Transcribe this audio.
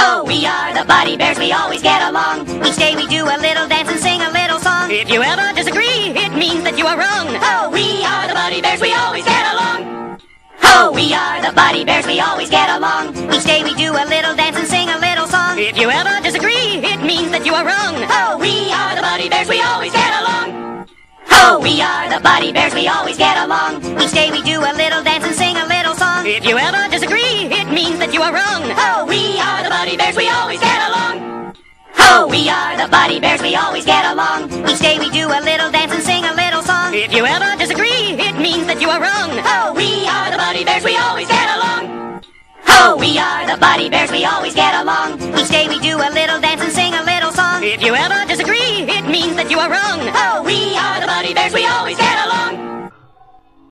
Oh, we are the Buddy Bears, we always get along. Each day we do a little dance and sing a little song. If you ever disagree, it means that you are wrong. Oh, we are the Buddy Bears, we always get along. Oh, we are the Buddy Bears, we always get along. Each day we do a little dance and sing a little song. If you ever disagree, it means that you are wrong. Oh, we are the Buddy Bears, we always get along. Oh, we are the Buddy Bears, we always get along. Each day we do a little dance and sing a little song. If you ever disagree, it means that you are wrong. Oh, we are the Buddy Bears, we always get along. Oh, we are the Buddy Bears, we always get along. Each day we do a little dance and sing a little song. If you ever disagree, it means that you are wrong. Oh, we are the Buddy Bears, we always get along. Oh, we are the Buddy Bears, we always get along. Each day we do a little dance and sing a little song. If you ever disagree, it means that you are wrong. Oh, we